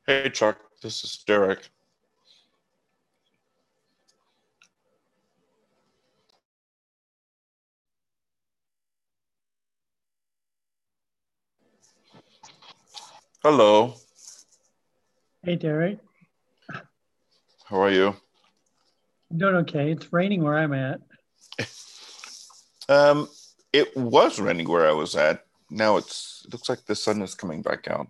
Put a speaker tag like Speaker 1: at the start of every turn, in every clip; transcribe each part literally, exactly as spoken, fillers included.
Speaker 1: Hey Chuck, this is Derek. Hello,
Speaker 2: Hey Derek,
Speaker 1: how are you?
Speaker 2: I'm doing okay. It's raining where I'm at.
Speaker 1: Um, it was raining where I was at. Now it's it looks like the sun is coming back out.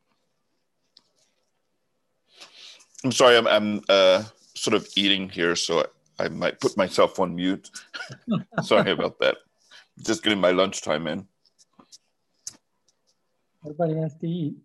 Speaker 1: I'm sorry, I'm I'm uh sort of eating here, so I, I might put myself on mute. Sorry about that. Just getting my lunchtime in.
Speaker 2: Everybody has to eat.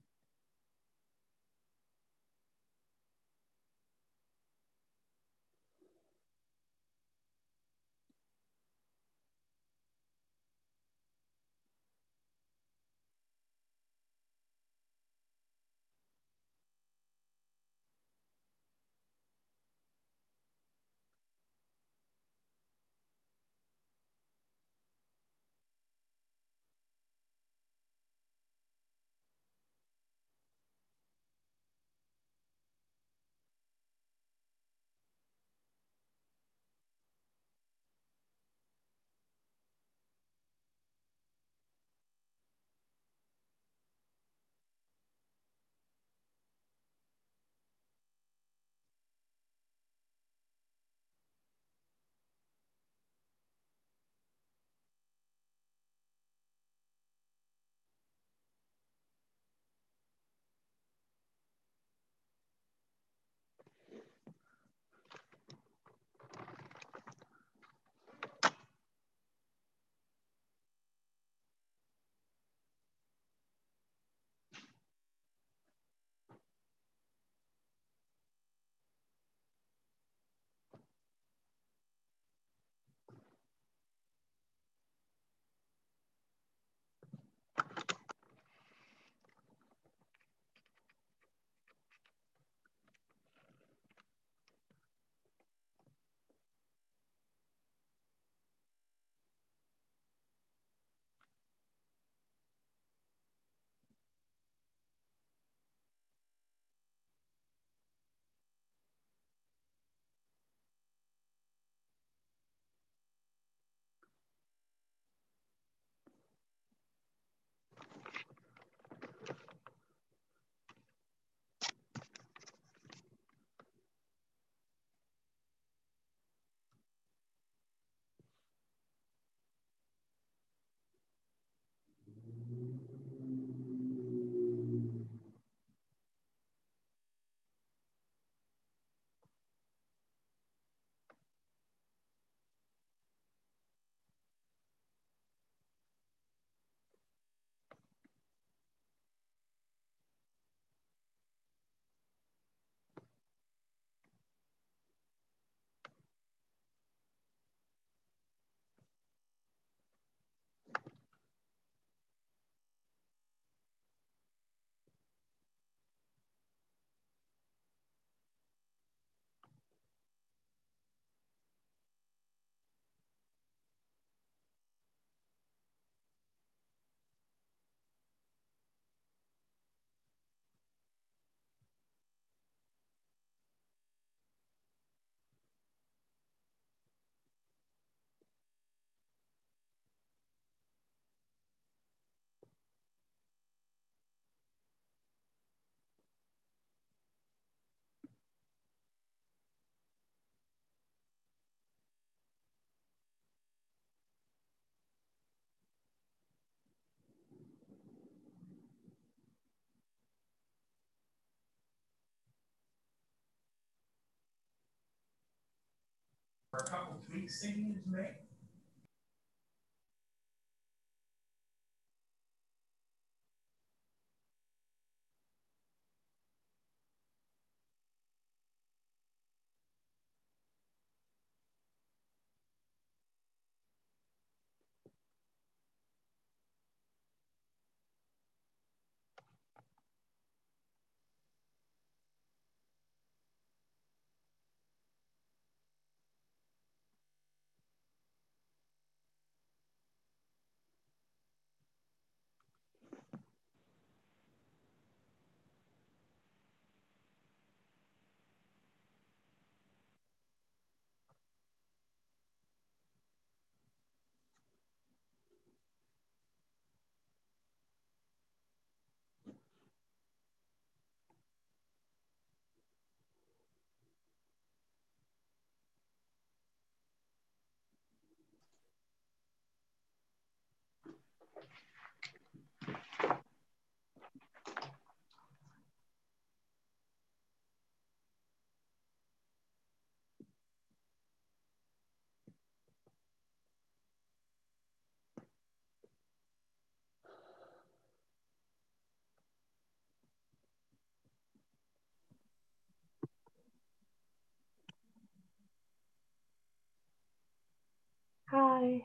Speaker 3: Bye.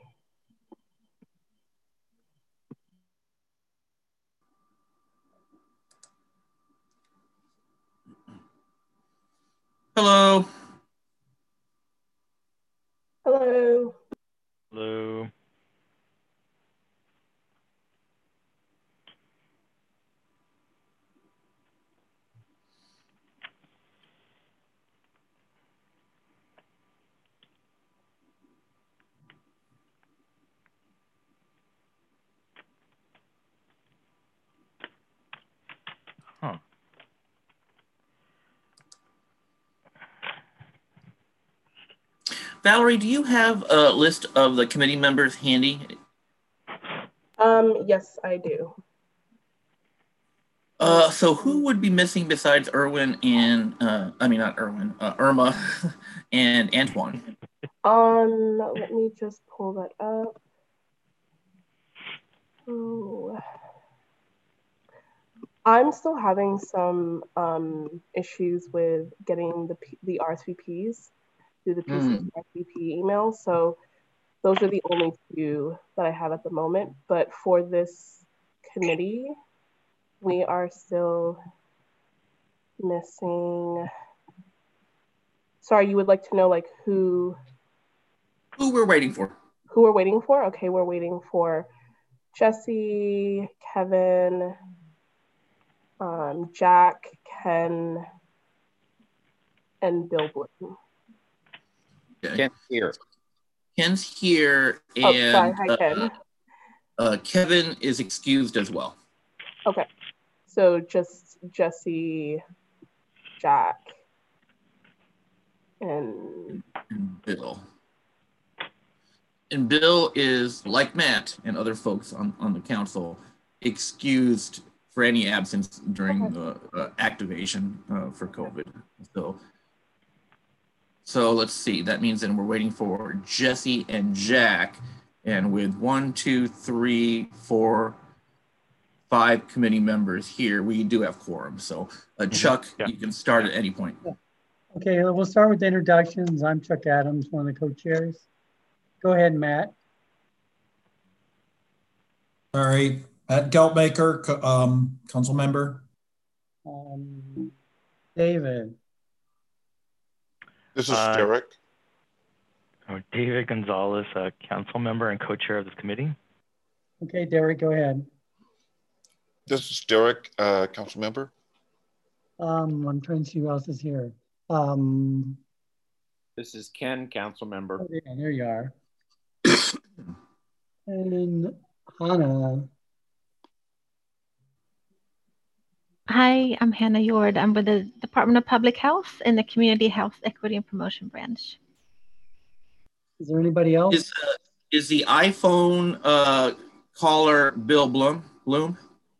Speaker 4: Hello.
Speaker 3: Hello.
Speaker 5: Hello. Huh.
Speaker 4: Valerie, do you have a list of the committee members handy?
Speaker 3: Um, yes, I do.
Speaker 4: Uh, so who would be missing besides Erwin and, uh, I mean, not Erwin, uh, Irma and Antoine?
Speaker 3: Um, let me just pull that up. Oh. I'm still having some um, issues with getting the the R S V Ps through the P C
Speaker 4: Mm.
Speaker 3: R S V P email. So those are the only two that I have at the moment. But for this committee, we are still missing. Sorry, you would like to know like who
Speaker 4: Who we're waiting for?
Speaker 3: Who we're waiting for? Okay, we're waiting for Jesse, Kevin, um, Jack, Ken, and Bill Bloom.
Speaker 4: Okay.
Speaker 6: Ken's here.
Speaker 4: Ken's here,
Speaker 3: Oh, sorry.
Speaker 4: and
Speaker 3: Hi, Ken.
Speaker 4: uh, uh, Kevin is excused as well.
Speaker 3: Okay, so just Jesse, Jack, and
Speaker 4: And Bill. And Bill is, like Matt and other folks on, on the council, excused for any absence during the uh, activation uh, for COVID. So, so let's see. That means then we're waiting for Jesse and Jack, and with one, two, three, four, five committee members here, we do have quorum. So, uh, Chuck,
Speaker 5: Yeah.
Speaker 4: you can start at any point.
Speaker 2: Okay, we'll start with the introductions. I'm Chuck Adams, one of the co-chairs. Go ahead, Matt.
Speaker 7: All right, Matt Geltmaker, co- um, council member.
Speaker 2: Um, David.
Speaker 1: This is
Speaker 5: Uh,
Speaker 1: Derek.
Speaker 5: oh, David Gonzalez, uh, council member and co-chair of this committee.
Speaker 2: Okay, Derek, go ahead.
Speaker 1: This is Derek, uh, council member.
Speaker 2: Um, I'm trying to see who else is here. Um,
Speaker 6: This is Ken, council member.
Speaker 2: oh, yeah, there you are. And Hannah.
Speaker 8: Hi, I'm Hannah Yord. I'm with the Department of Public Health in the Community Health Equity and Promotion Branch.
Speaker 2: Is there anybody else?
Speaker 4: Is, uh, is the iPhone uh, caller Bill Bloom? Bloom?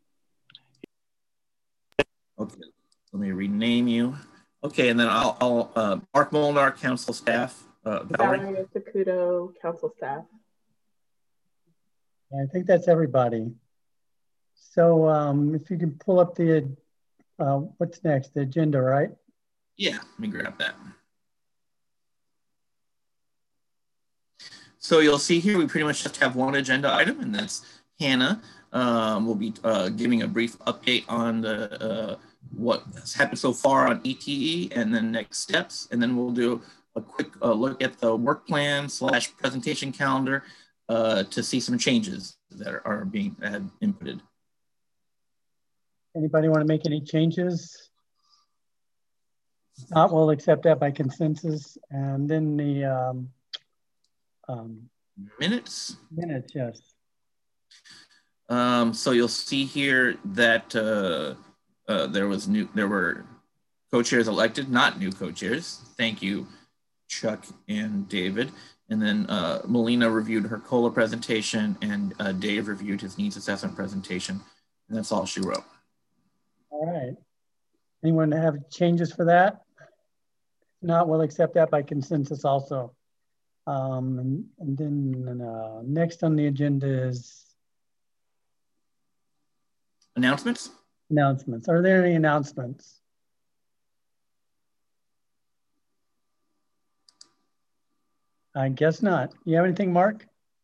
Speaker 4: Okay, let me rename you. Okay, and then I'll, I'll uh, Mark Molnar, council staff. Uh, Valerie?
Speaker 3: Valerie Sacudo, council staff.
Speaker 2: Yeah, I think that's everybody. So um, if you can pull up the, uh, what's next, the agenda, right?
Speaker 4: Yeah, let me grab that. So you'll see here, we pretty much just have one agenda item, and that's Hannah. Um, we'll be uh, giving a brief update on the uh, what has happened so far on E T E and then next steps. And then we'll do a quick uh, look at the work plan slash presentation calendar uh, to see some changes that are, are being uh, inputted.
Speaker 2: Anybody want to make any changes? If not, we'll accept that by consensus. And then the um, um,
Speaker 4: minutes.
Speaker 2: Minutes, yes.
Speaker 4: Um, so you'll see here that uh, uh, there was new, there were co-chairs elected, not new co-chairs. Thank you, Chuck and David. And then uh, Melina reviewed her COLA presentation, and uh, Dave reviewed his needs assessment presentation. And that's all she wrote.
Speaker 2: All right. Anyone have changes for that? If not, we'll accept that by consensus also. Um, and, and then uh, next on the agenda is
Speaker 4: announcements.
Speaker 2: Announcements. Are there any announcements? I guess not. You have anything, Mark?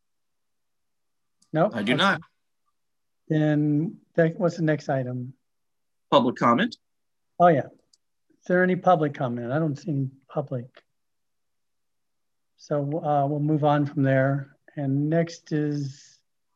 Speaker 2: No?
Speaker 4: I do
Speaker 2: Okay.
Speaker 4: not.
Speaker 2: Then that, what's the next item?
Speaker 4: Public comment.
Speaker 2: Oh, yeah. Is there any public comment? I don't see any public. So uh, we'll move on from there. And next is...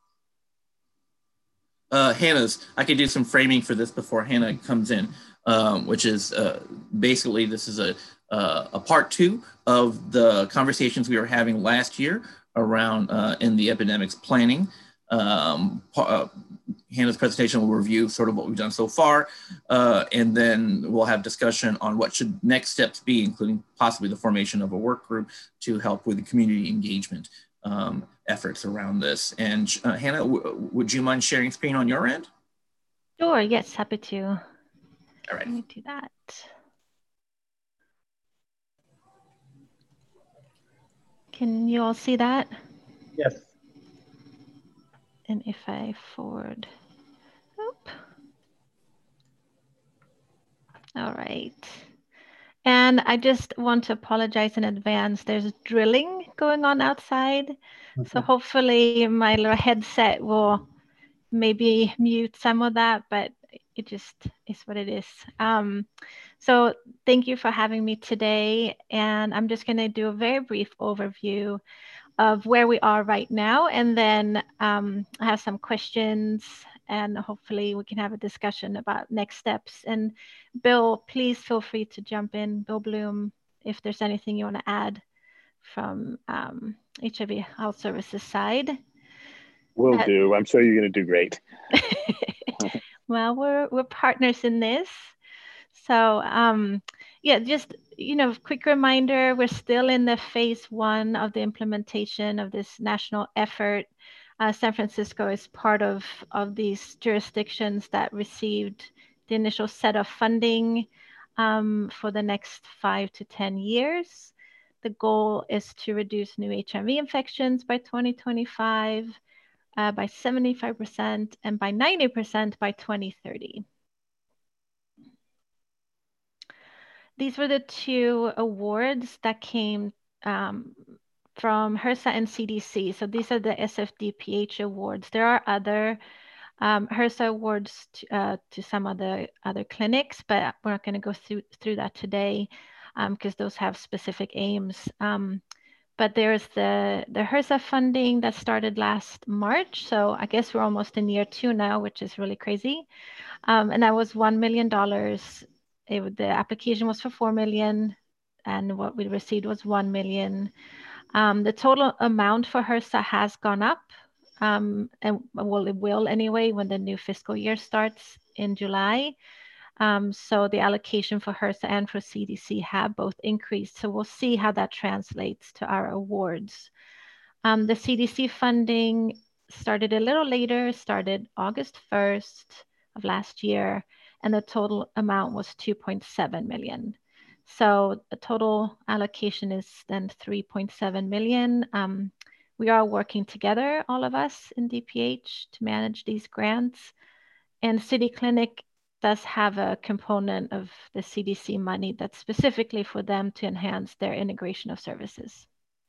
Speaker 4: Uh, Hannah's, I could do some framing for this before Hannah comes in, um, which is uh, basically this is a, uh, a part two of the conversations we were having last year around uh, in the epidemics planning. Um, uh, Hannah's presentation will review sort of what we've done so far, uh, and then we'll have discussion on what should next steps be, including possibly the formation of a work group to help with the community engagement um, efforts around this. And uh, Hannah, w would you mind sharing screen on your end?
Speaker 8: Sure, yes, happy to.
Speaker 4: All right.
Speaker 8: Let me do that. Can you all see that?
Speaker 2: Yes.
Speaker 8: And if I forward, oop. All right. And I just want to apologize in advance. There's drilling going on outside. Okay. So hopefully my little headset will maybe mute some of that, but it just is what it is. Um, so thank you for having me today. And I'm just going to do a very brief overview of where we are right now. And then um, I have some questions and hopefully we can have a discussion about next steps. And Bill, please feel free to jump in, Bill Bloom, if there's anything you want to add from um, H I V Health Services side.
Speaker 9: Will uh, do. I'm sure you're going to do great.
Speaker 8: Well, we're, we're partners in this. So um, yeah, just, you know, quick reminder, we're still in the phase one of the implementation of this national effort. Uh, San Francisco is part of, of these jurisdictions that received the initial set of funding um, for the next five to ten years. The goal is to reduce new H I V infections by twenty twenty-five, uh, by seventy-five percent, and by ninety percent by twenty thirty. These were the two awards that came um, from HRSA and C D C. So these are the S F D P H awards. There are other um, HRSA awards to, uh, to some of the other clinics, but we're not going to go through, through that today because um, those have specific aims. Um, but there's the, the HRSA funding that started last March. So I guess we're almost in year two now, which is really crazy. Um, and that was one million dollars. It, the application was for four million and what we received was one million. Um, the total amount for HRSA has gone up um, and well, it will anyway when the new fiscal year starts in July. Um, so the allocation for HRSA and for C D C have both increased. So we'll see how that translates to our awards. Um, the C D C funding started a little later, started August first of last year. And the total amount was two point seven million. So the total allocation is then three point seven million. Um, we are working together, all of us in D P H, to manage these grants. And City Clinic does have a component of the C D C money that's specifically for them to enhance their integration of services.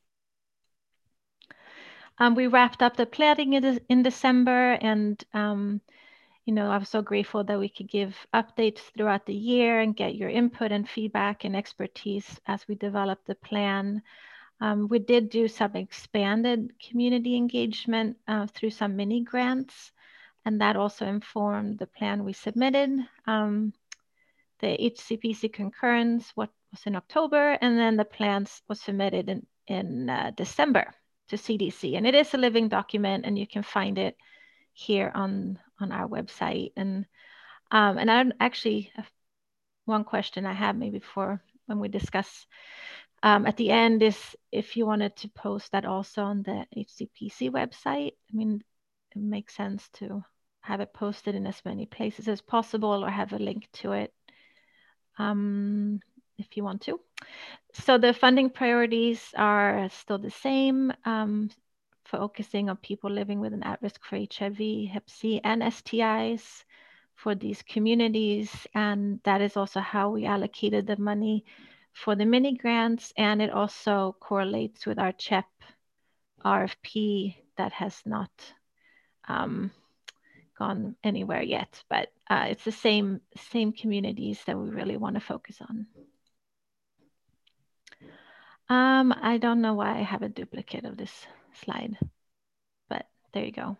Speaker 8: Um, we wrapped up the planning in, in December and um, you know, I'm so grateful that we could give updates throughout the year and get your input and feedback and expertise as we develop the plan. Um, we did do some expanded community engagement uh, through some mini grants, and that also informed the plan we submitted. Um, the H C P C concurrence what was in October, and then the plans was submitted in, in uh, December to C D C. And it is a living document, and you can find it here on on our website. And um, and I actually have one question I have maybe for when we discuss um, at the end is if you wanted to post that also on the H C P C website. I mean, it makes sense to have it posted in as many places as possible or have a link to it um, if you want to. So the funding priorities are still the same. Um, focusing on people living with an at-risk for H I V, Hep C, and S T Is for these communities. And that is also how we allocated the money for the mini grants. And it also correlates with our C H E P R F P that has not um, gone anywhere yet, but uh, it's the same, same communities that we really want to focus on. Um, I don't know why I have a duplicate of this slide, but there you go.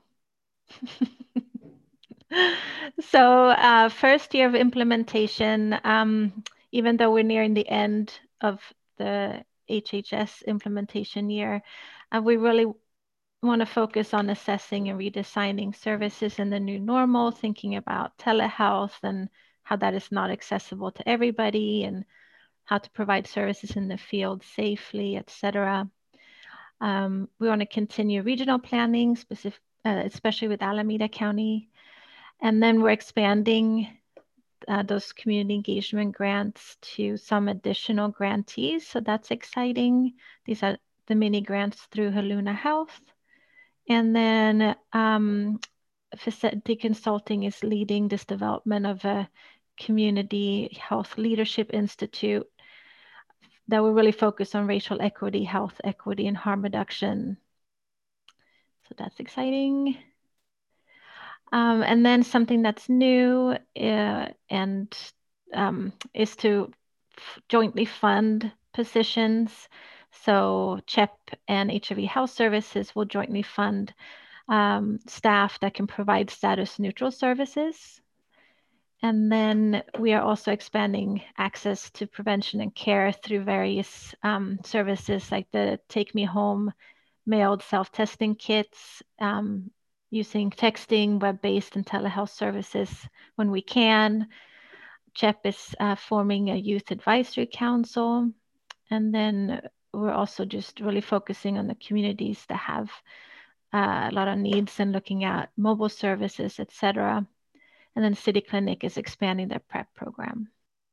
Speaker 8: So uh, first year of implementation, um, even though we're nearing the end of the H H S implementation year, uh, we really want to focus on assessing and redesigning services in the new normal, thinking about telehealth and how that is not accessible to everybody, and how to provide services in the field safely, et cetera. Um, we want to continue regional planning, specific, uh, especially with Alameda County. And then we're expanding uh, those community engagement grants to some additional grantees. So that's exciting. These are the mini grants through Haluna Health. And then um, Facility Consulting is leading this development of a community health leadership institute that will really focus on racial equity, health equity, and harm reduction. So that's exciting. Um, and then something that's new uh, and um, is to jointly fund positions. So CHEP and H I V Health Services will jointly fund um, staff that can provide status neutral services. And then we are also expanding access to prevention and care through various um, services like the Take Me Home mailed self-testing kits, um, using texting, web-based, and telehealth services when we can. CHEP is uh, forming a youth advisory council. And then we're also just really focusing on the communities that have uh, a lot of needs and looking at mobile services, et cetera. And then City Clinic is expanding their PrEP program.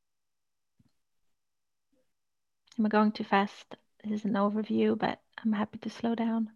Speaker 8: Am I going too fast? This is an overview, but I'm happy to slow down.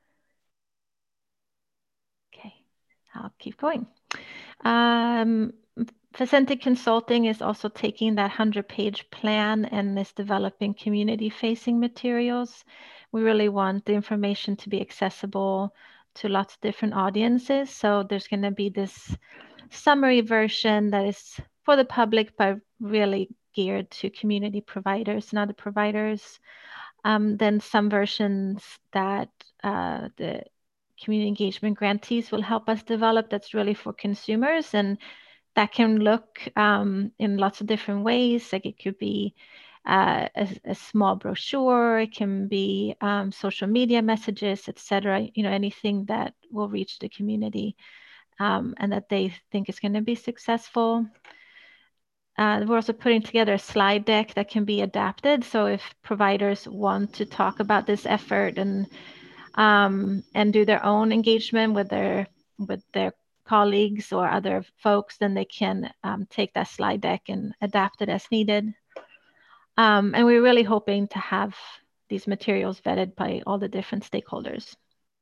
Speaker 8: Okay, I'll keep going. Um, Facility Consulting is also taking that hundred page plan and is developing community facing materials. We really want the information to be accessible to lots of different audiences. So there's going to be this summary version that is for the public, but really geared to community providers and other providers. Um, then some versions that uh, the community engagement grantees will help us develop that's really for consumers, and that can look um, in lots of different ways. Like it could be uh, a, a small brochure, it can be um, social media messages, et cetera. You know, anything that will reach the community um, and that they think is going to be successful. Uh, we're also putting together a slide deck that can be adapted. So if providers want to talk about this effort and um, and do their own engagement with their with their colleagues or other folks, then they can um, take that slide deck and adapt it as needed. Um, and we're really hoping to have these materials vetted by all the different stakeholders.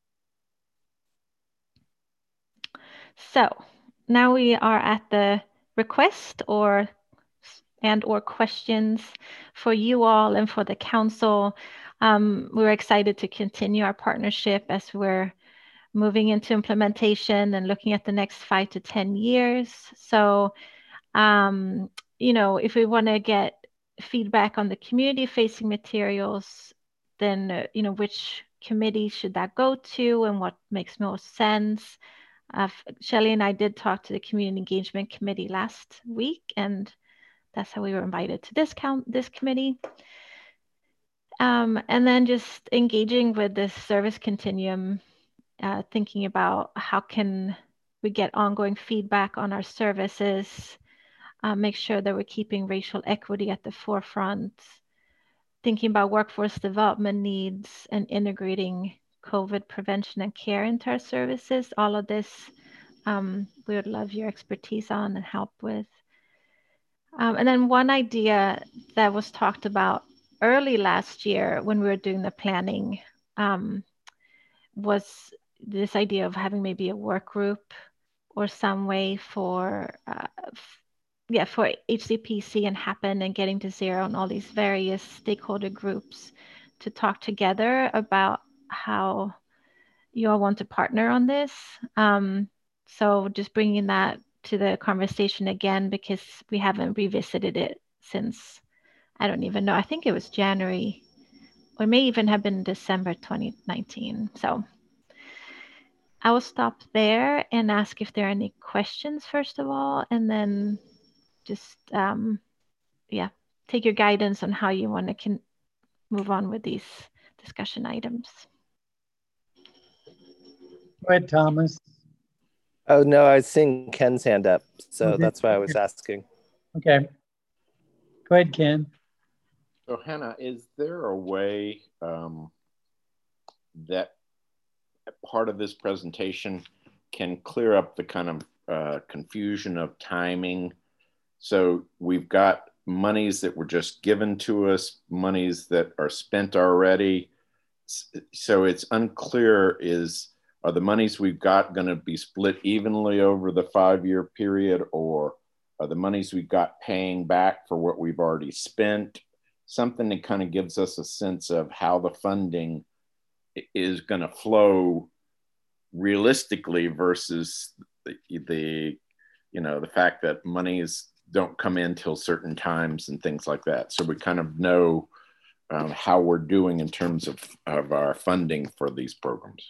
Speaker 8: So now we are at the request or and or questions for you all and for the council. Um, we're excited to continue our partnership as we're moving into implementation and looking at the next five to ten years. So, um, you know, if we want to get feedback on the community facing materials, then, uh, you know, which committee should that go to and what makes most sense? Uh, Shelley and I did talk to the Community Engagement Committee last week, and that's how we were invited to this count this committee. Um, and then just engaging with this service continuum, uh, thinking about how can we get ongoing feedback on our services, uh, make sure that we're keeping racial equity at the forefront, thinking about workforce development needs and integrating COVID prevention and care into our services. All of this, um, we would love your expertise on and help with. Um, and then one idea that was talked about early last year when we were doing the planning um, was this idea of having maybe a work group or some way for, uh, yeah, for H C P C and HAPN and Getting to Zero and all these various stakeholder groups to talk together about how you all want to partner on this. Um, so just bringing that to the conversation again, because we haven't revisited it since, I don't even know, I think it was January, or may even have been December twenty nineteen. So I will stop there and ask if there are any questions first of all, and then just, um, yeah, take your guidance on how you want to can move on with these discussion items.
Speaker 2: Go ahead, Thomas.
Speaker 10: Oh, no, I was seeing Ken's hand up, so
Speaker 2: Okay.
Speaker 10: that's why I was asking.
Speaker 2: Okay. Go ahead, Ken.
Speaker 6: So Hannah, is there a way um, that part of this presentation can clear up the kind of uh, confusion of timing? So we've got monies that were just given to us, monies that are spent already. So it's unclear, is are the monies we've got going to be split evenly over the five-year period, or are the monies we've got paying back for what we've already spent? Something that kind of gives us a sense of how the funding is going to flow realistically versus the, the, you know, the fact that monies don't come in till certain times and things like that. So we kind of know um, how we're doing in terms of, of our funding for these programs.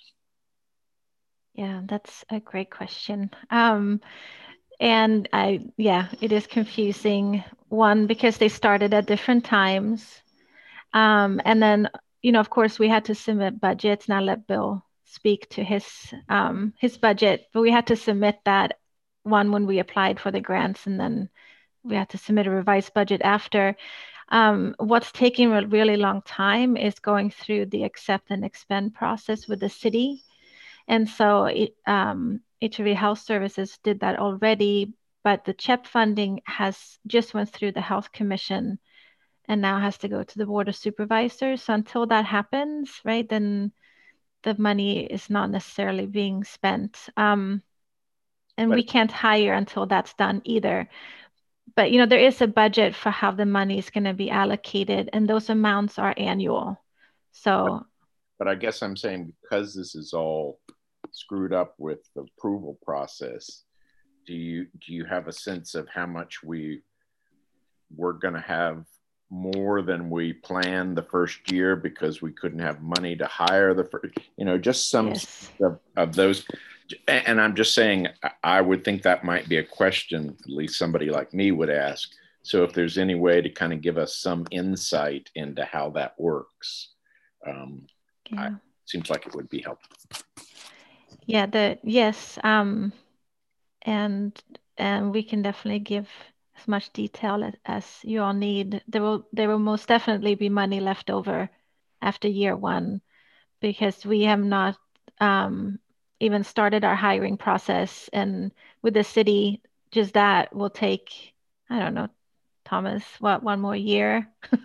Speaker 8: Yeah, that's a great question. Um, and I, yeah, it is confusing. One, because they started at different times. Um, and then, you know, of course, we had to submit budgets. Now let Bill speak to his um, his budget, but we had to submit that one when we applied for the grants, and then we had to submit a revised budget after. Um, what's taking a really long time is going through the accept and expend process with the city. And so it, um, H I V Health Services did that already, but the CHEP funding has just went through the Health Commission and now has to go to the Board of Supervisors. So until that happens, right, then the money is not necessarily being spent. Um, and
Speaker 6: But
Speaker 8: we can't hire until that's done either. But, you know, there is a budget for how the money is going to be allocated, and those amounts are annual. So,
Speaker 6: but I guess I'm saying, because this is all screwed up with the approval process, do you do you have a sense of how much we we're going to have more than we planned the first year because we couldn't have money to hire the first, you know, just some
Speaker 8: yes.
Speaker 6: of, of those. And I'm just saying, I would think that might be a question, at least somebody like me would ask. So if there's any way to kind of give us some insight into how that works, um,
Speaker 8: Yeah.
Speaker 6: I, seems like it would be helpful.
Speaker 8: Yeah, the yes. Um, and and we can definitely give as much detail as, as you all need. There will there will most definitely be money left over after year one, because we have not um, even started our hiring process, and with the city, just that will take, I don't know, Thomas, what, one more year?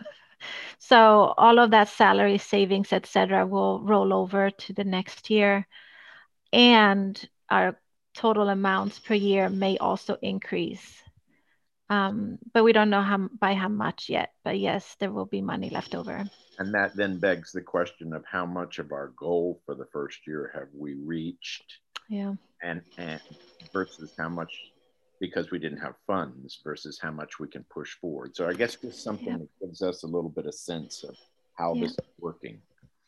Speaker 8: So all of that salary savings, et cetera, will roll over to the next year, and our total amounts per year may also increase. Um, but we don't know how by how much yet. But yes, there will be money left over.
Speaker 6: And that then begs the question of how much of our goal for the first year have we reached?
Speaker 8: Yeah.
Speaker 6: And and versus how much, because we didn't have funds, versus how much we can push forward. So I guess just something
Speaker 8: Yeah.
Speaker 6: that gives us a little bit of sense of how
Speaker 8: Yeah.
Speaker 6: this is working.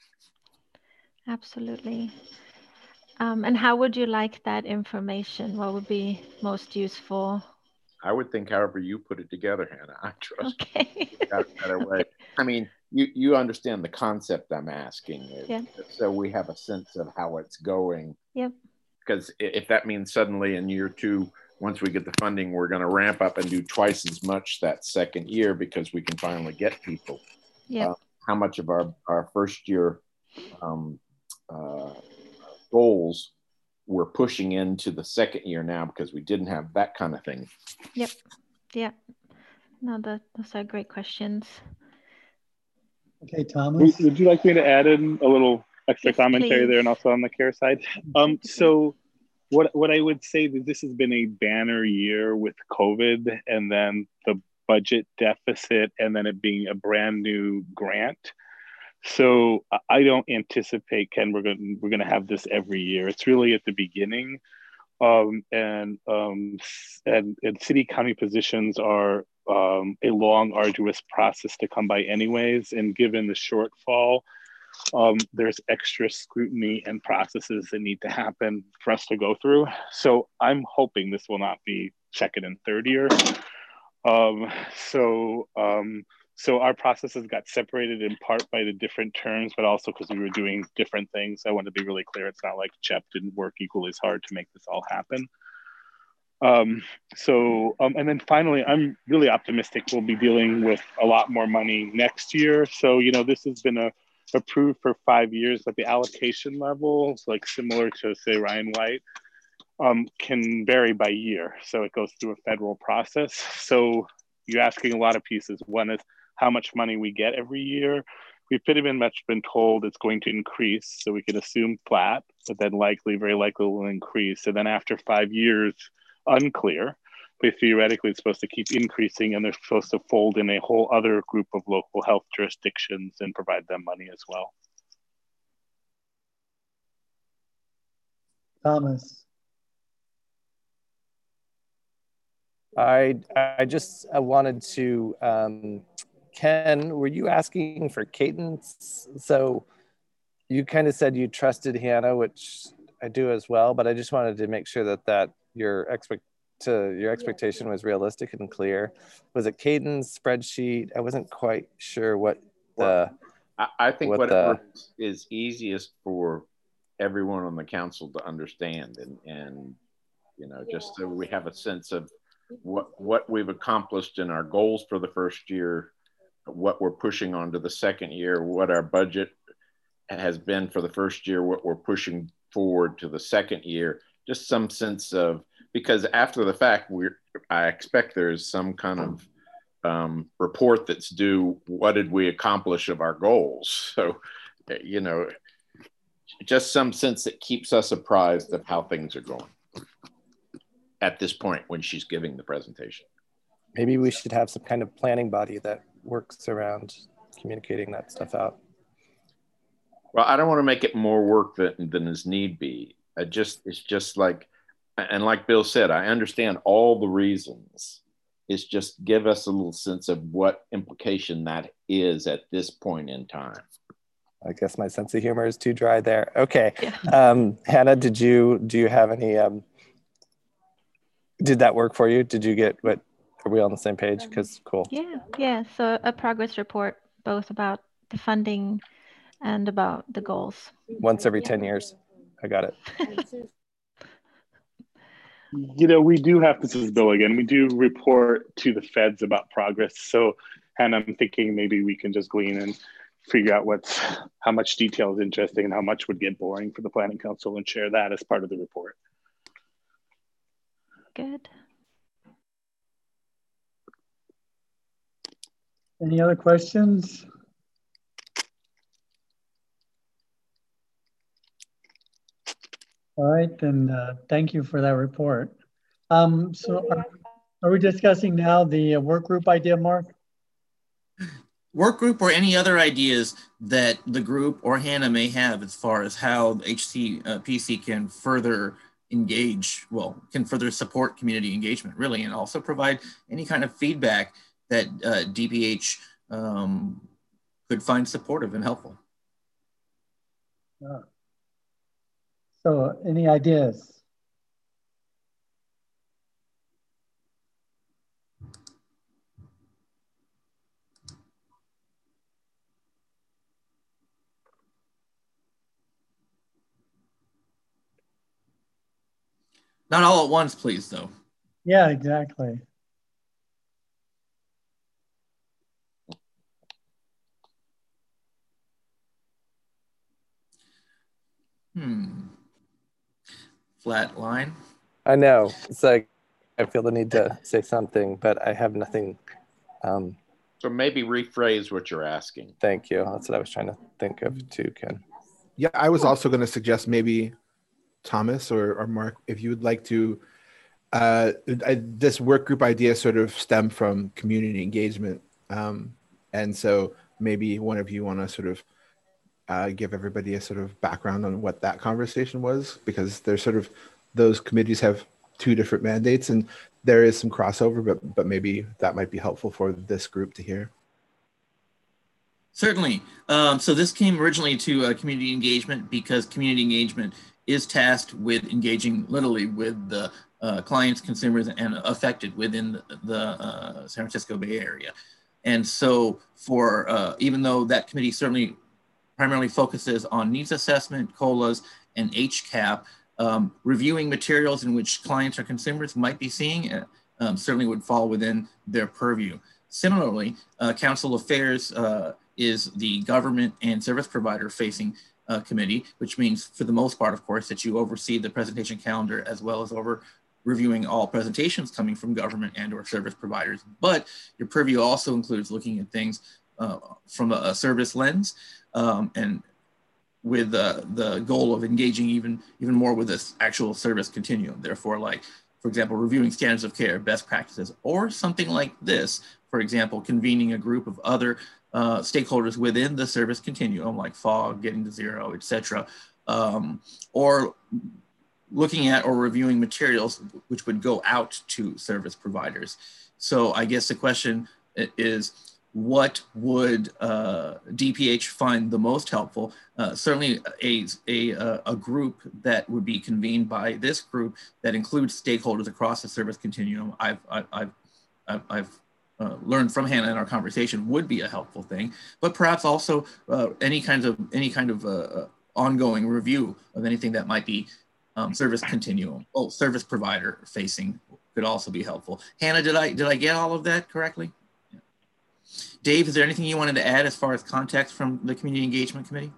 Speaker 8: Absolutely. Um, and how would you like that information? What would be most useful?
Speaker 6: I would think however you put it together, Hannah. I trust
Speaker 8: Okay.
Speaker 6: you got a better way. I mean, you, you understand the concept I'm asking.
Speaker 8: Yeah.
Speaker 6: So we have a sense of how it's going.
Speaker 8: Yep.
Speaker 6: Because if that means suddenly in year two, once we get the funding, we're going to ramp up and do twice as much that second year because we can finally get people.
Speaker 8: Yep.
Speaker 6: Uh, how much of our, our first year um, uh, goals we're pushing into the second year now because we didn't have that kind of thing.
Speaker 8: Yep. Yeah. No, that, those are great questions.
Speaker 2: Okay, Thomas.
Speaker 9: Would, would you like me to add in a little extra
Speaker 8: Yes,
Speaker 9: commentary
Speaker 8: please.
Speaker 9: there and also on the care side? Um, so what what I would say that this has been a banner year with COVID and then the budget deficit and then it being a brand new grant. So I don't anticipate, Ken, we're going we're going to have this every year. It's really at the beginning, um, and, um, and and city county positions are um, a long, arduous process to come by, anyways. And given the shortfall, um, there's extra scrutiny and processes that need to happen for us to go through. So I'm hoping this will not be second and third year. Um, so. Um, So our processes got separated in part by the different terms, but also because we were doing different things. I want to be really clear. It's not like C H E P didn't work equally as hard to make this all happen. Um, so, um, and then finally, I'm really optimistic we'll be dealing with a lot more money next year. So, you know, this has been a, approved for five years, but the allocation levels, like similar to, say, Ryan White, um, can vary by year. So it goes through a federal process. So you're asking a lot of pieces. One is how much money we get every year. We've pretty much been told it's going to increase, so we can assume flat, but then likely, very likely will increase. And then after five years, unclear, but theoretically it's supposed to keep increasing, and they're supposed to fold in a whole other group of local health jurisdictions and provide them money as well.
Speaker 2: Thomas.
Speaker 10: I I just I wanted to, um, Ken, were you asking for cadence? So you kind of said you trusted Hannah, which I do as well, but I just wanted to make sure that that your expect to your expectation was realistic and clear. Was it cadence, spreadsheet? I wasn't quite sure what the.
Speaker 6: I, I think
Speaker 10: what
Speaker 6: whatever
Speaker 10: the,
Speaker 6: is easiest for everyone on the council to understand, and and you know, just so we have a sense of what what we've accomplished in our goals for the first year, what we're pushing on to the second year, what our budget has been for the first year, what we're pushing forward to the second year, just some sense of, because after the fact, we're, I expect there's some kind of um, report that's due, what did we accomplish of our goals? So, you know, just some sense that keeps us apprised of how things are going at this point when she's giving the presentation.
Speaker 10: Maybe we should have some kind of planning body that works around communicating that stuff out.
Speaker 6: Well, I don't want to make it more work than, than is need be. I just, it's just like, and like Bill said, I understand all the reasons. It's just give us a little sense of what implication that is at this point in time.
Speaker 10: I guess my sense of humor is too dry there. Okay. Um, Hannah, did you, do you have any, um, did that work for you? Did you get what, are we on the same page? Because cool.
Speaker 8: Yeah, yeah. So a progress report, both about the funding and about the goals.
Speaker 10: Once every ten years. I got it.
Speaker 9: You know, we do have, this is Bill again, we do report to the feds about progress. So, and I'm thinking maybe we can just glean and figure out what's, how much detail is interesting and how much would get boring for the Planning Council and share that as part of the report.
Speaker 8: Good.
Speaker 2: Any other questions? All right, then uh, thank you for that report. Um, so are, are we discussing now the uh, work group idea, Mark?
Speaker 4: Work group or any other ideas that the group or Hannah may have as far as how H C P C can further engage, well, can further support community engagement, really, and also provide any kind of feedback that uh, D P H um, could find supportive and helpful.
Speaker 2: Yeah. So any ideas?
Speaker 4: Not all at once, please, though.
Speaker 2: Yeah, exactly.
Speaker 4: Hmm. Flat line.
Speaker 10: I know. It's like, I feel the need to say something, but I have nothing. Um,
Speaker 6: so maybe rephrase what you're asking.
Speaker 10: Thank you. That's what I was trying to think of too, Ken.
Speaker 11: Yeah, I was also going to suggest maybe Thomas or, or Mark, if you would like to, uh, I, this work group idea sort of stemmed from community engagement. Um, and so maybe one of you want to sort of uh, give everybody a sort of background on what that conversation was, because there's sort of, those committees have two different mandates and there is some crossover, but but maybe that might be helpful for this group to hear.
Speaker 4: Certainly. Um, so this came originally to uh, community engagement because community engagement is tasked with engaging literally with the uh, clients, consumers, and affected within the, the uh, San Francisco Bay Area. And so for, uh, even though that committee certainly primarily focuses on needs assessment, COLAs, and H CAP, um, reviewing materials in which clients or consumers might be seeing uh, um, certainly would fall within their purview. Similarly, uh, Council Affairs uh, is the government and service provider facing uh, committee, which means for the most part, of course, that you oversee the presentation calendar as well as over reviewing all presentations coming from government and or service providers. But your purview also includes looking at things uh, from a, a service lens um, and with uh, the goal of engaging even, even more with this actual service continuum. Therefore, like, for example, reviewing standards of care, best practices, or something like this, for example, convening a group of other uh, stakeholders within the service continuum, like fog, getting to zero, et cetera, um, or looking at or reviewing materials which would go out to service providers. So I guess the question is, what would uh, D P H find the most helpful? Uh, certainly a, a, a group that would be convened by this group that includes stakeholders across the service continuum. I've, I've, I've, I've uh, learned from Hannah in our conversation would be a helpful thing, but perhaps also uh, any kinds of, any kind of uh, ongoing review of anything that might be um, service continuum, oh, service provider facing could also be helpful. Hannah, did I, did I get all of that correctly? Dave, is there anything you wanted to add as far as context from the Community Engagement Committee?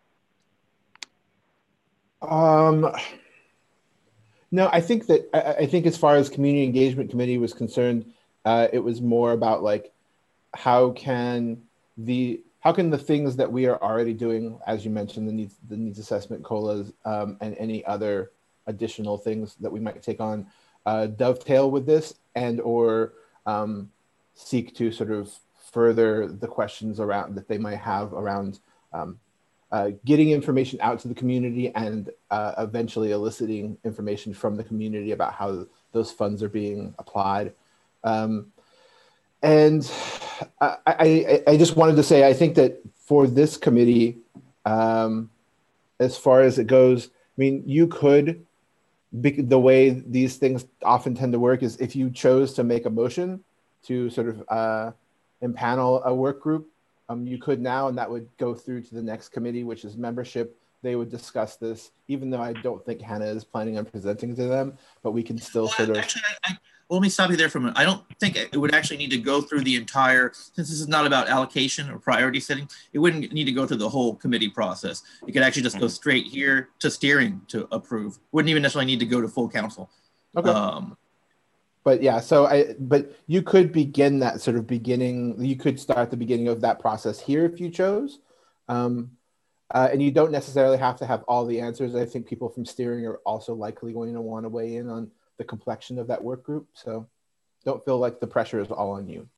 Speaker 11: Um, no, I think that, I, I think as far as Community Engagement Committee was concerned, uh, it was more about like, how can the, how can the things that we are already doing, as you mentioned, the needs, the needs assessment, COLAs, um, and any other additional things that we might take on, uh, dovetail with this and or um, seek to sort of further the questions around that they might have around um, uh, getting information out to the community and uh, eventually eliciting information from the community about how those funds are being applied. Um, and I, I, I just wanted to say, I think that for this committee, um, as far as it goes, I mean, you could, the way these things often tend to work is if you chose to make a motion to sort of uh, impanel a work group, um, you could now, and that would go through to the next committee, which is membership. They would discuss this, even though I don't think Hannah is planning on presenting to them, but we can still
Speaker 4: well,
Speaker 11: sort of.
Speaker 4: Actually, I, I, well, let me stop you there for a minute. I don't think it would actually need to go through the entire, since this is not about allocation or priority setting, it wouldn't need to go through the whole committee process. It could actually just go straight here to steering to approve. Wouldn't even necessarily need to go to full council.
Speaker 11: Okay. Um, But yeah, so I, but you could begin that sort of beginning, you could start the beginning of that process here if you chose. Um, uh, and you don't necessarily have to have all the answers. I think people from steering are also likely going to want to weigh in on the complexion of that work group. So don't feel like the pressure is all on you.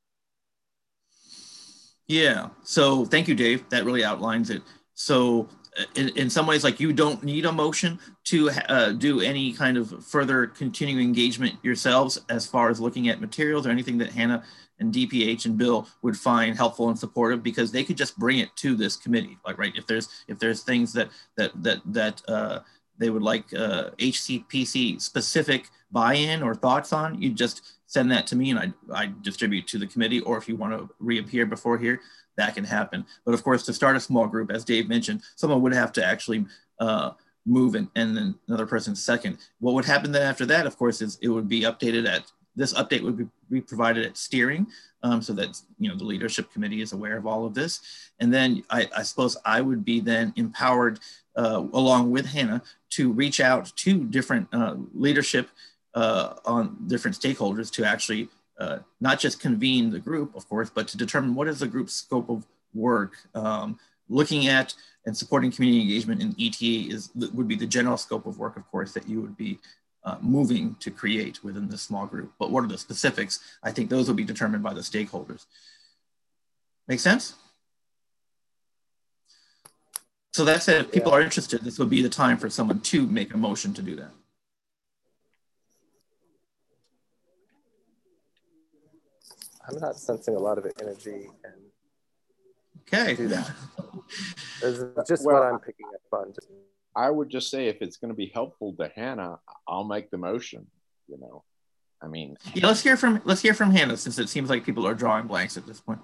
Speaker 4: Yeah, so thank you, Dave. That really outlines it. So in, in some ways, like you don't need a motion to uh, do any kind of further continuing engagement yourselves as far as looking at materials or anything that Hannah and D P H and Bill would find helpful and supportive, because they could just bring it to this committee. Like, right, if there's if there's things that that that that uh, they would like uh, H C P C specific buy-in or thoughts on, you just send that to me and I I distribute to the committee. Or if you want to reappear before here, that can happen. But of course, to start a small group, as Dave mentioned, someone would have to actually uh, move and, and then another person second. What would happen then after that, of course, is it would be updated at, this update would be, be provided at steering, um, so that, you know, the leadership committee is aware of all of this. And then I, I suppose I would be then empowered uh, along with Hannah to reach out to different uh, leadership uh, on different stakeholders to actually Uh, not just convene the group, of course, but to determine what is the group's scope of work. Um, looking at and supporting community engagement in E T A is would be the general scope of work, of course, that you would be uh, moving to create within this small group. But what are the specifics? I think those will be determined by the stakeholders. Make sense? So that said, if people
Speaker 10: Yeah.
Speaker 4: are interested, this would be the time for someone to make a motion to do that.
Speaker 10: I'm not sensing a lot of energy and
Speaker 4: Okay.
Speaker 10: do that. This is just
Speaker 6: Well,
Speaker 10: what I'm picking up on. Just,
Speaker 6: I would just say if it's going to be helpful to Hannah, I'll make the motion. You know, I mean,
Speaker 4: Yeah, let's hear from let's hear from Hannah, since it seems like people are drawing blanks at this point.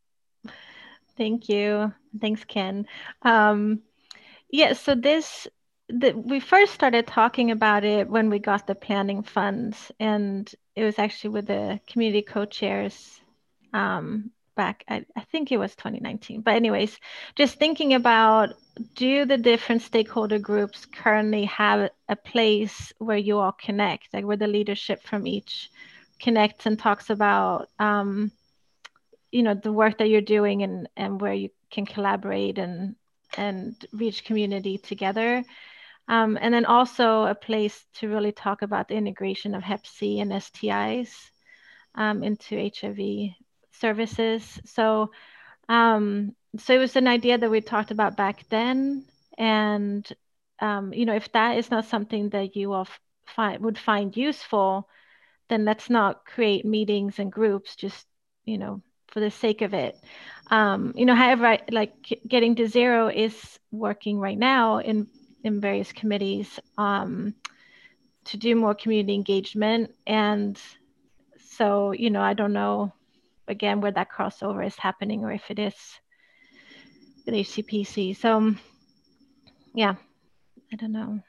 Speaker 8: Thank you. Thanks, Ken. Um, yeah, so this, the, we first started talking about it when we got the planning funds, and it was actually with the community co-chairs um, back, I, I think it was twenty nineteen. But anyways, just thinking about, do the different stakeholder groups currently have a place where you all connect, like where the leadership from each connects and talks about um, you know, the work that you're doing, and and where you can collaborate and and reach community together, um, and then also a place to really talk about the integration of Hep C and S T Is um, into H I V services. So um, so it was an idea that we talked about back then, and um, you know, if that is not something that you all find would find useful, then let's not create meetings and groups just, you know, for the sake of it. Um, you know, however, I, like Getting to Zero is working right now in, in various committees um, to do more community engagement. And so, you know, I don't know, again, where that crossover is happening, or if it is with H C P C. So yeah, I don't know.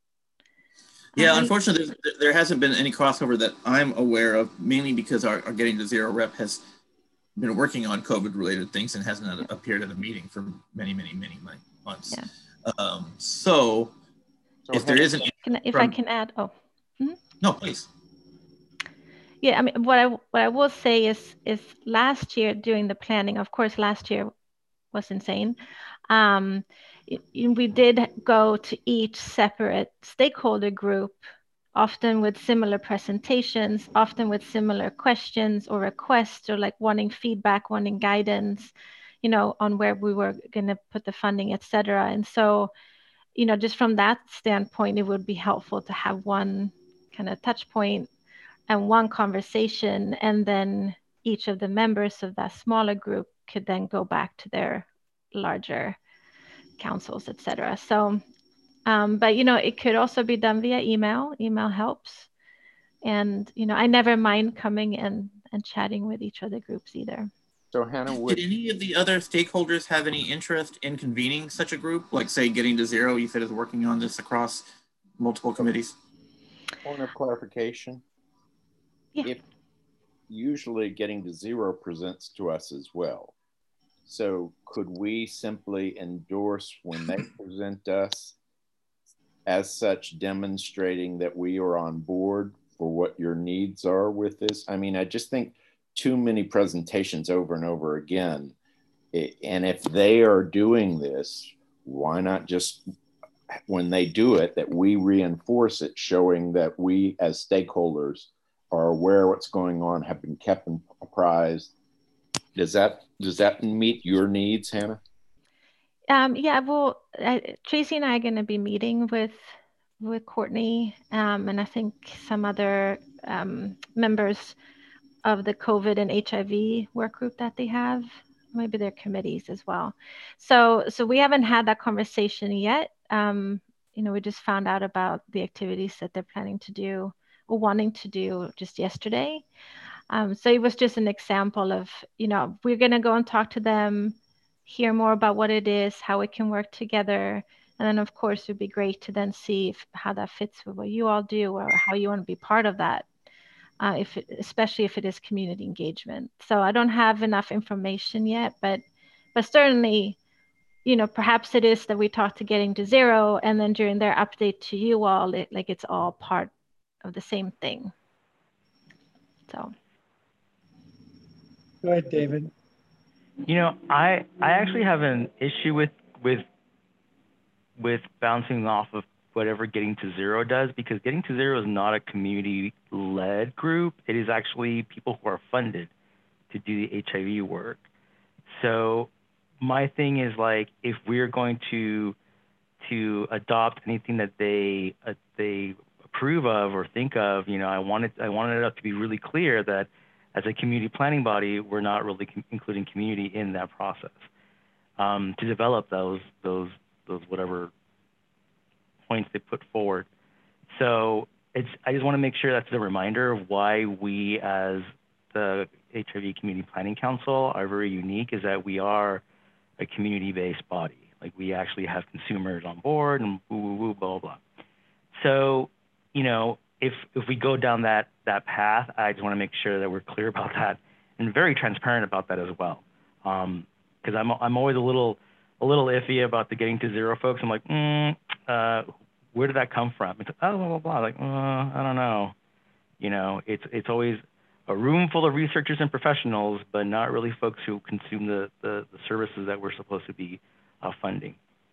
Speaker 4: Yeah,
Speaker 8: Um,
Speaker 4: unfortunately, there, there hasn't been any crossover that I'm aware of, mainly because our, our Getting to Zero rep has been working on COVID-related things and hasn't appeared at a meeting for many, many, many, many months.
Speaker 8: Yeah.
Speaker 4: Um, so,
Speaker 6: so
Speaker 4: if there
Speaker 6: Hannah,
Speaker 4: is an
Speaker 8: Can, if
Speaker 4: from,
Speaker 8: I can add, oh. Mm-hmm.
Speaker 4: No, please.
Speaker 8: Yeah, I mean, what I what I will say is is last year doing the planning, of course, last year was insane. Um, it, we did go to each separate stakeholder group, often with similar presentations, often with similar questions or requests, or like wanting feedback, wanting guidance, you know, on where we were going to put the funding, et cetera. And so, you know, just from that standpoint, it would be helpful to have one kind of touch point and one conversation, and then each of the members of that smaller group could then go back to their larger councils, et cetera. So, um, but you know, it could also be done via email. Email helps, and you know, I never mind coming and and chatting with each of the groups either.
Speaker 6: so Hannah, would
Speaker 4: Did any of the other stakeholders have any interest in convening such a group, like say Getting to Zero? You said is working on this across multiple committees.
Speaker 6: point of clarification?
Speaker 8: Yeah.
Speaker 6: If usually Getting to Zero presents to us as well. So could we simply endorse when they present us as such, demonstrating that we are on board for what your needs are with this? I mean, I just think too many presentations over and over again. And if they are doing this, why not just, when they do it, that we reinforce it, showing that we as stakeholders are aware of what's going on, have been kept apprised. Does that does that meet your needs, Hannah?
Speaker 8: Um, yeah, well, uh, Tracy and I are going to be meeting with with Courtney, um, and I think some other um, members of the COVID and H I V work group that they have, maybe their committees as well. So, so we haven't had that conversation yet. Um, you know, we just found out about the activities that they're planning to do or wanting to do just yesterday. Um, so it was just an example of, you know, we're going to go and talk to them, hear more about what it is, how we can work together. And then, of course, it would be great to then see if, how that fits with what you all do, or how you want to be part of that, uh, if it, especially if it is community engagement. So I don't have enough information yet, but but certainly, you know, perhaps it is that we talk to Getting to Zero, and then during their update to you all, it, like it's all part of the same thing. So.
Speaker 2: Go ahead, David.
Speaker 5: You know, I I actually have an issue with with with bouncing off of whatever Getting to Zero does, because Getting to Zero is not a community-led group. It is actually people who are funded to do the H I V work. So my thing is like, if we're going to to adopt anything that they uh, they approve of or think of, you know, I wanted I wanted it to be really clear that as a community planning body, we're not really com- including community in that process um, to develop those those those whatever points they put forward. So it's I just want to make sure that's a reminder of why we as the H I V Community Planning Council are very unique, is that we are a community-based body. Like, we actually have consumers on board and woo, woo, woo, blah, blah, blah. So, you know, if if we go down that that path, I just want to make sure that we're clear about that and very transparent about that as well. Um, because I'm I'm always a little a little iffy about the getting to zero folks. I'm like, mm, uh, where did that come from? It's, oh, blah, blah, blah. Like, uh, I don't know. You know, it's it's always a room full of researchers and professionals, but not really folks who consume the, the, the services that we're supposed to be uh, funding.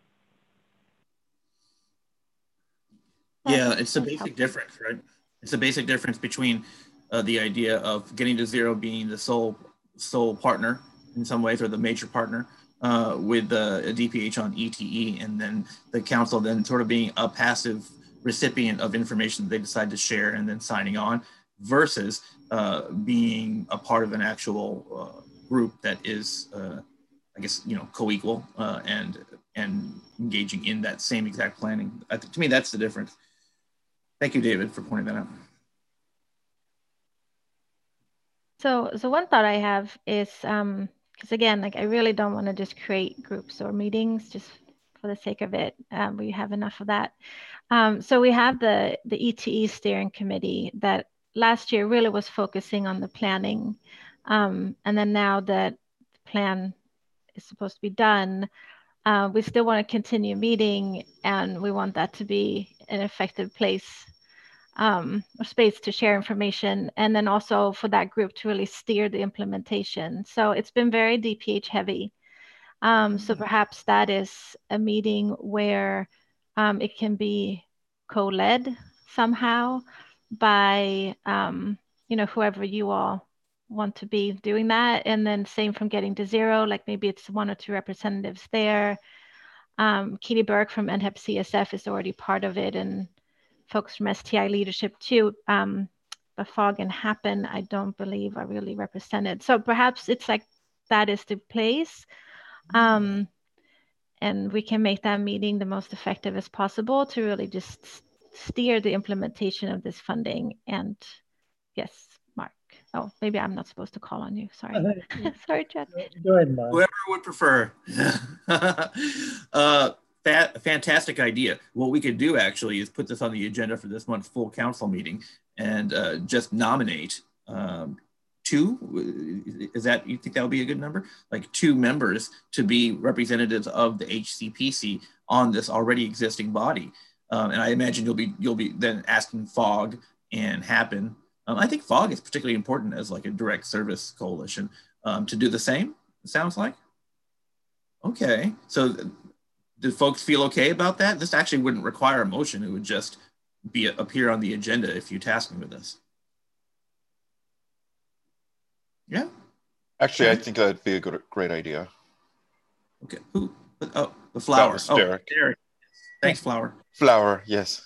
Speaker 4: Yeah, it's a basic difference, right? It's a basic difference between uh, the idea of getting to zero being the sole sole partner in some ways, or the major partner uh, with uh, a D P H on E T E, and then the council then sort of being a passive recipient of information that they decide to share and then signing on, versus uh, being a part of an actual uh, group that is, uh, I guess, you know, co-equal uh, and and engaging in that same exact planning. I think, to me, that's the difference. Thank you, David, for pointing that out.
Speaker 8: So, so one thought I have is, um, because again, like I really don't want to just create groups or meetings just for the sake of it. Um, we have enough of that. Um, so we have the the E T E steering committee that last year really was focusing on the planning, um, and then now that the plan is supposed to be done, uh, we still want to continue meeting, and we want that to be an effective place um, or space to share information, and then also for that group to really steer the implementation. So it's been very D P H heavy. Um, so perhaps that is a meeting where um, it can be co-led somehow by, um, you know, whoever you all want to be doing that. And then same from Getting to Zero, like maybe it's one or two representatives there. Um, Katie Burke from N H E P C S F is already part of it, and folks from S T I leadership too. Um, but FOG and Happen, I don't believe are really represented. So perhaps it's like that is the place. Um, and we can make that meeting the most effective as possible to really just steer the implementation of this funding. And yes, Mark. Oh, maybe I'm not supposed to call on you. Sorry. Sorry, Chad.
Speaker 2: Go ahead, Mark.
Speaker 4: Whoever would prefer. uh, fa fantastic idea. What we could do actually is put this on the agenda for this month's full council meeting and uh, just nominate um, two, is that, you think that would be a good number? Like two members to be representatives of the H C P C on this already existing body. Um, and I imagine you'll be you'll be then asking FOG and Happen. Um, I think FOG is particularly important as like a direct service coalition um, to do the same, it sounds like. Okay, so do folks feel okay about that? This actually wouldn't require a motion. It would just be appear on the agenda if you task me with this. Yeah.
Speaker 1: Actually, I think that'd be a good, great idea.
Speaker 4: Okay. Who? Oh, the Flower.
Speaker 1: That was Derek.
Speaker 4: Oh, Derek. Thanks, Flower.
Speaker 1: Flower, yes.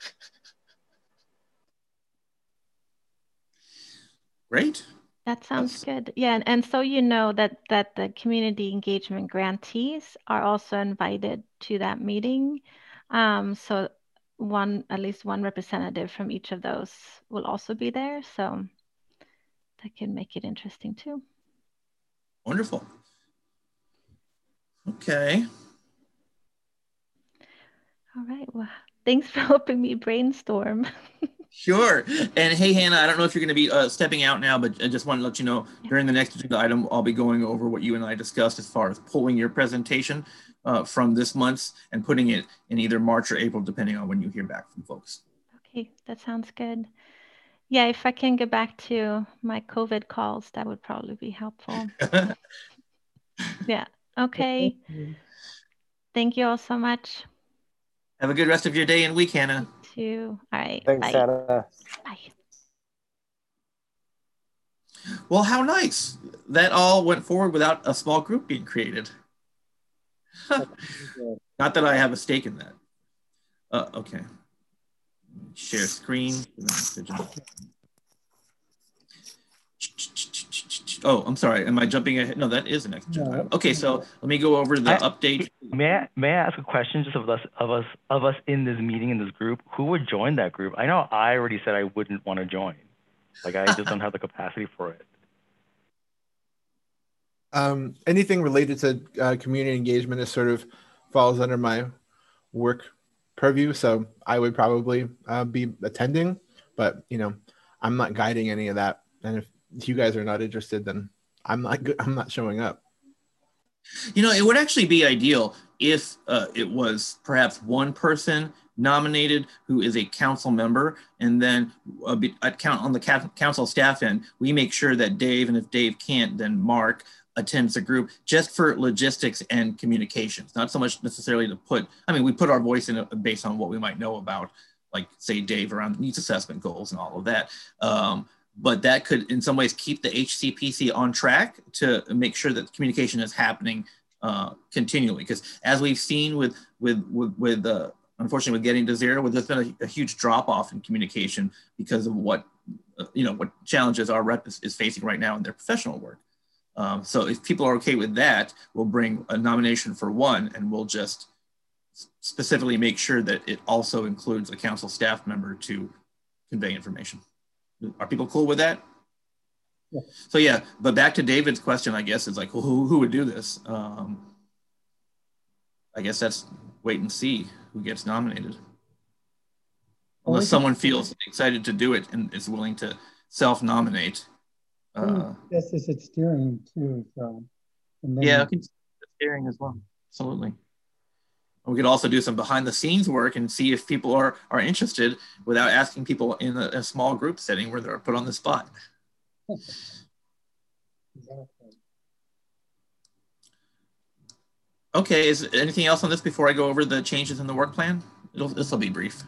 Speaker 4: Great.
Speaker 8: That sounds That's... good. Yeah, and, and so you know that that the community engagement grantees are also invited to that meeting. Um, so one, at least one representative from each of those will also be there. So that can make it interesting too.
Speaker 4: Wonderful. Okay.
Speaker 8: All right. Well, thanks for helping me brainstorm.
Speaker 4: Sure. And hey, Hannah, I don't know if you're going to be uh, stepping out now, but I just want to let you know yeah. during the next agenda item, I'll be going over what you and I discussed as far as pulling your presentation uh, from this month's and putting it in either March or April, depending on when you hear back from folks.
Speaker 8: Okay, that sounds good. Yeah, if I can get back to my COVID calls, that would probably be helpful. Yeah. Okay. Thank you all so much.
Speaker 4: Have a good rest of your day and week, Hannah.
Speaker 8: You too. All right.
Speaker 10: Thanks,
Speaker 8: bye.
Speaker 10: Hannah.
Speaker 8: Bye.
Speaker 4: Well, how nice. That all went forward without a small group being created. Not that I have a stake in that. Uh, okay. Share screen. Oh, I'm sorry. Am I jumping ahead? No, that is an next agenda item. Okay, so let me go over the
Speaker 5: I,
Speaker 4: update.
Speaker 5: May I, may I ask a question just of us of us of us in this meeting in this group? Who would join that group? I know I already said I wouldn't want to join. Like I just don't have the capacity for it.
Speaker 11: Um, anything related to uh, community engagement is sort of falls under my work purview, so I would probably uh, be attending, but you know, I'm not guiding any of that. And if you guys are not interested, then I'm not good. I'm not showing up.
Speaker 4: You know, it would actually be ideal if uh, it was perhaps one person nominated who is a council member, and then uh, be, at count on the council staff end, we make sure that Dave, and if Dave can't, then Mark attends the group just for logistics and communications. Not so much necessarily to put, I mean, we put our voice in it based on what we might know about, like say Dave around needs assessment goals and all of that. Um, but that could in some ways keep the H C P C on track to make sure that communication is happening uh, continually. Because as we've seen with, with, with, with uh, unfortunately with getting to zero, there's been a, a huge drop off in communication because of what, uh, you know, what challenges our rep is, is facing right now in their professional work. Um, so if people are okay with that, we'll bring a nomination for one, and we'll just specifically make sure that it also includes a council staff member to convey information. Are people cool with that? Yeah. So yeah, but back to David's question, I guess, is like, well, who, who would do this? Um, I guess that's wait and see who gets nominated. Unless someone feels excited to do it and is willing to self-nominate. Uh,
Speaker 2: this is its steering too, so. And then
Speaker 4: yeah, steering as well, absolutely. We could also do some behind the scenes work and see if people are, are interested without asking people in a, a small group setting where they're put on the spot.
Speaker 2: Exactly.
Speaker 4: Okay, is there anything else on this before I go over the changes in the work plan? It'll, this will be brief.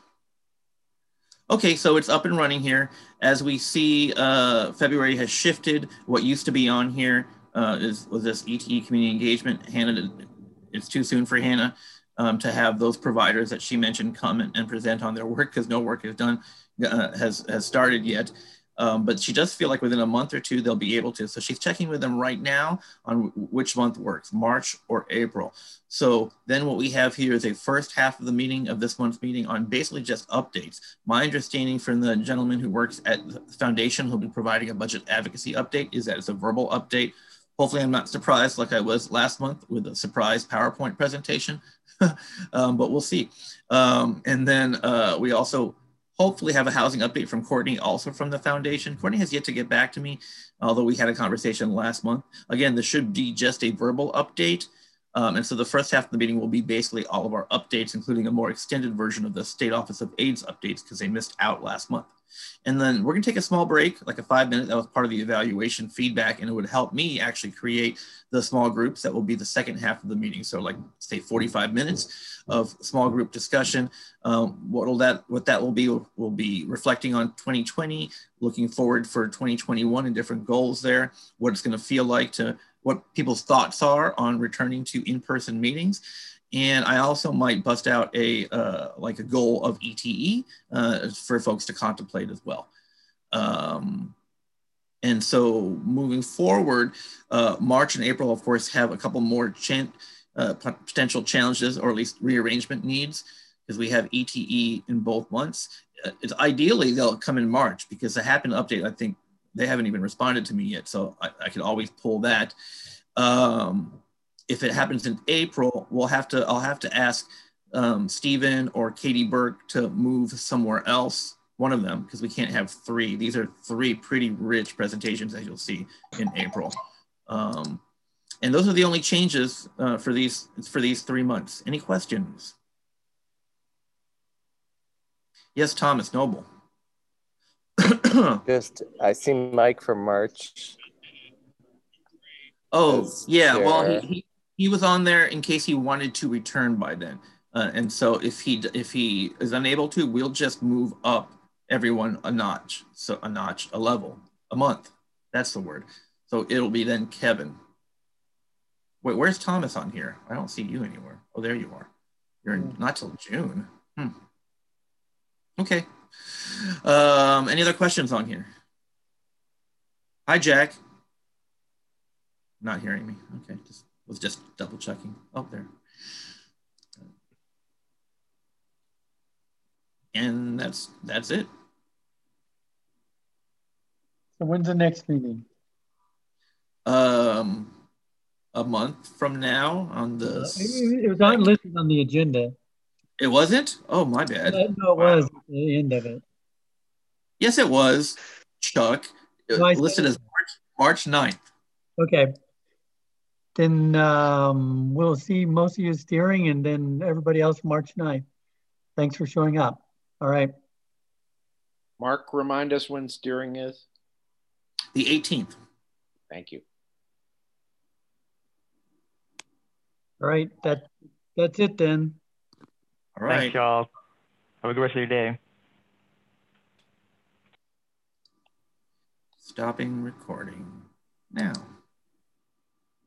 Speaker 4: Okay, so it's up and running here. As we see, uh, February has shifted. What used to be on here uh, is was this E T E community engagement. Hannah, it's too soon for Hannah um, to have those providers that she mentioned come and, and present on their work because no work is done, uh, has, has started yet. Um, but she does feel like within a month or two, they'll be able to. So she's checking with them right now on which month works, March or April. So then what we have here is a first half of the meeting of this month's meeting on basically just updates. My understanding from the gentleman who works at the foundation who'll be providing a budget advocacy update is that it's a verbal update. Hopefully I'm not surprised like I was last month with a surprise PowerPoint presentation, um, but we'll see. Um, and then uh, we also hopefully have a housing update from Courtney, also from the foundation. Courtney has yet to get back to me, although we had a conversation last month. Again, this should be just a verbal update. Um, and so the first half of the meeting will be basically all of our updates, including a more extended version of the State Office of AIDS updates because they missed out last month. And then we're gonna take a small break, like a five minute, that was part of the evaluation feedback, and it would help me actually create the small groups that will be the second half of the meeting. So like say forty-five minutes of small group discussion. Um, what will that, what that will be, will, will be reflecting on twenty twenty, looking forward for twenty twenty-one and different goals there, what it's gonna feel like to, what people's thoughts are on returning to in-person meetings. And I also might bust out a uh, like a goal of E T E uh, for folks to contemplate as well. Um, and so moving forward, uh, March and April, of course, have a couple more chan uh, potential challenges, or at least rearrangement needs, because we have E T E in both months. Uh, it's ideally they'll come in March, because the Happen update, I think they haven't even responded to me yet, so I, I could always pull that. Um, If it happens in April, we'll have to, I'll have to ask um, Stephen or Katie Burke to move somewhere else, one of them, because we can't have three. These are three pretty rich presentations, as you'll see in April. Um, and those are the only changes uh, for these for these three months. Any questions? Yes, Thomas Noble.
Speaker 10: Just, I see Mike from March.
Speaker 4: Oh, yeah, well, he, he He was on there in case he wanted to return by then. Uh, and so if he if he is unable to, we'll just move up everyone a notch. So a notch, a level, a month. That's the word. So it'll be then Kevin. Wait, where's Thomas on here? I don't see you anywhere. Oh, there you are. You're in, not till June. Hmm. Okay. Um, any other questions on here? Hi, Jack. Not hearing me. Okay, just was just double checking. Oh, there. And that's that's it.
Speaker 2: So when's the next meeting?
Speaker 4: Um, a month from now on the.
Speaker 2: Uh, it, it was on listed on the agenda.
Speaker 4: It wasn't? Oh, my bad.
Speaker 2: No, no it
Speaker 4: wow.
Speaker 2: was at the end of it.
Speaker 4: Yes, it was, Chuck. It
Speaker 2: No,
Speaker 4: listed as March, March ninth.
Speaker 2: Okay. Then um, we'll see most of you steering and then everybody else March ninth. Thanks for showing up. All right.
Speaker 6: Mark, remind us when steering is?
Speaker 4: The eighteenth.
Speaker 6: Thank you.
Speaker 2: All right. That, that's it then.
Speaker 4: All right.
Speaker 5: Thanks, y'all. Have a good rest of your day.
Speaker 4: Stopping recording now.